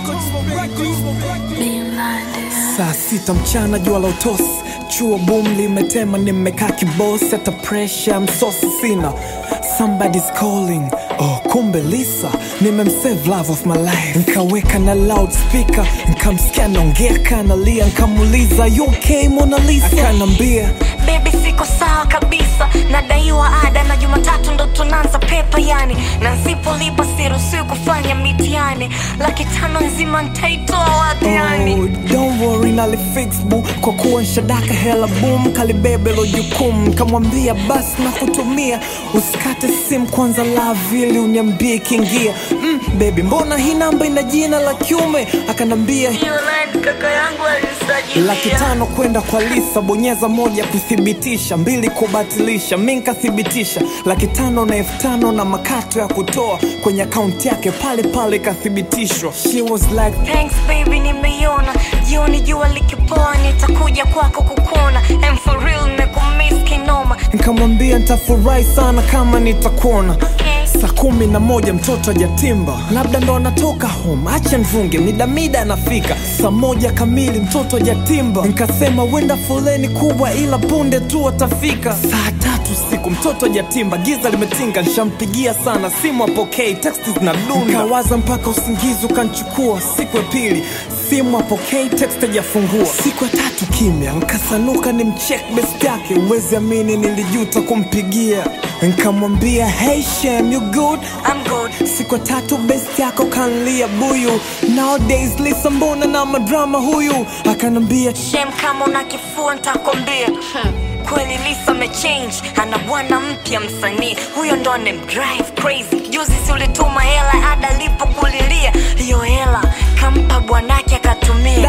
Saa 6 mchana jua la utosi, chuo boom limetema, nimekaa kibosi, hata pressure msosi sina. Somebody's calling, oh kumbe Lisa, nimemsave love of my life. Nkaweka na loudspeaker, nkamsikia naongea kanalia, nkamuliza you okay Mona Lisa? Akanambia baby siko sawa kabisa, nadaiwa ada na Jumatatu ndo tunaanza pepa yani, na nsipolipa siruhusiwi kufanya mitihani, 5,000 nzima nitaitoa wapi yani? Oh, don't worry nalifix boo, kwa kuwa nshadaka hela boom, kalibebe lo jukumu. Kamwambia basi na kutumia, usikate simu kwanza love ili uniambie kingia. Baby mbona hii namba ina jina la kiume? Akanambia hiyo line kaka yangu alisajili 5,000 kwenda kwa Lisa, bonyeza 1 kuthibitisha, 2 kubatilisha, mimi nikathibitisha 5,000 na 5,000 na makato ya kutoa kwenye account yake pale pale kathibitishwa. She was like thanks baby nimeiona, jioni jua likipoa nitakuja kwako kukuona, I'm for real nimekumiss kinoma. Nikamwambia nitafurahi sana kama nitakuona. Saa 11 mtoto hajatimba, labda ndo anatoka home, acha mvunge mida anafika. Saa 1 kamili mtoto hajatimba, nikasema wenda foleni kubwa ila punde tu atafika. Saa 3 usiku mtoto hajatimba, giza limetinga, nishampigia sana simu apokei, text zinadunda. Nikawaza mpaka usingizi ukanchukua. Siku ya pili simu apokei, text hajafungua. Siku ya 3 kimya, nikasanuka nimcheck best yake, uwezi amini nilijuta kumpigia. Nikamwambia hey Shem you good? I'm good. Siku ya 3 best yako kanlia buyu, nowadays Lisa mbona na madrama huyu? Akanambia Shem kama una kifua nitakwambia. Kweli Lisa amechange, ana bwana mpya msanii, huyo ndo anemdrive crazy. Juzi si ulituma hela ada lipo kulilia, hiyo hela kampa bwanake akatumia.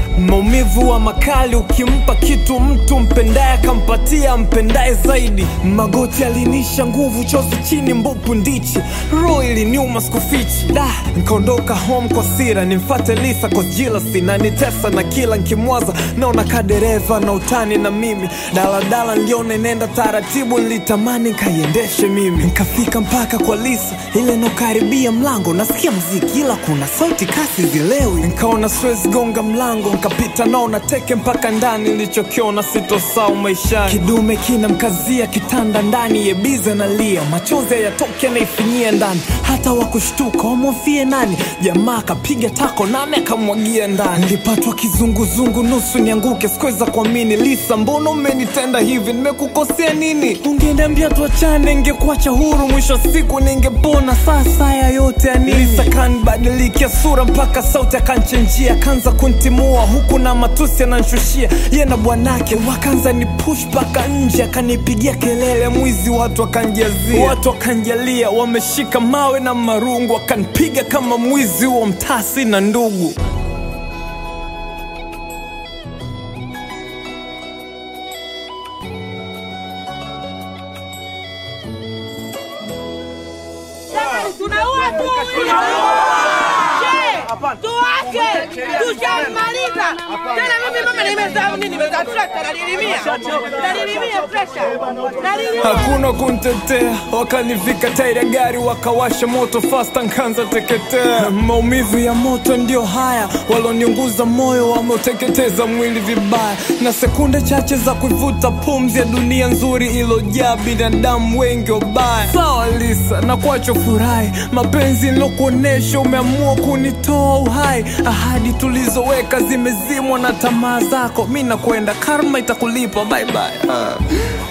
Maumivu wa makali, ukimpa kitu mtu mpendaye kampatia mpendaye zaidi. Magoti alinisha nguvu, chozi chini mbupu ndichi, roho iliniuma sikufichi. Nikaondoka home kwa sira, nimfate Lisa kwa jealousy na nitesa na kila nkimwaza naona kadereva na utani na mimi. Daladala niliona nenda taratibu, nilitamani nkaiendeshe mimi. Nikafika mpaka kwa Lisa, ile nokaribia mlango nasikia mziki ila kuna sauti kasi zilewi. Nikaona siwezi gonga mlango, kapita naona teke mpaka ndani, nilichokiona sitosahau maishani. Kidume kina mkazia kitanda ndani, yebize na lia, machozi hayatoke naifinyia ndani. Hata wakushtuka wamwofie nani, jamaa kapiga tako nami akamwagia ndani. Nilipatwa kizunguzungu nusu nianguke, sikuweza kuamini. Lisa mbona umenitenda hivi, nimekukosea nini? Ungeniambia tuachane ningekuacha huru, mwisho siku ningepona. Sasa ya yote ya nini? Lisa kanibadilikia sura mpaka sauti akanchenjia, kanza kuntimua huku na matusi ananshushia. Ye na bwanake wakanza ni push paka nje, akanipigia kelele mwizi, watu wakanjazia, watu wakanjalia, wameshika mawe na marungu, wakanipiga kama mwizi wa mtasi na ndugu. Tuache! Tushamaliza! Tena mimi mama nimezaa nini? Nimezaa pressure nalilimia pressure. Hakuna kuntetea, wakanivika tairi ya gari, wakawasha moto fast nkanza teketea. Maumivu ya moto ndio haya, waloniunguza moyo wameuteketeza mwili vibaya. Na sekunde chache za kuivuta pumzi ya dunia nzuri ilojaa binadamu wengi wabaya. Sawa Lisa, na kuacho furahi, mapenzi nilokuonesha umeamua kunitoa uhai. Ahadi tulizoweka zimezimwa na tamaa zako, mimi nakwenda, karma itakulipa, bye bye.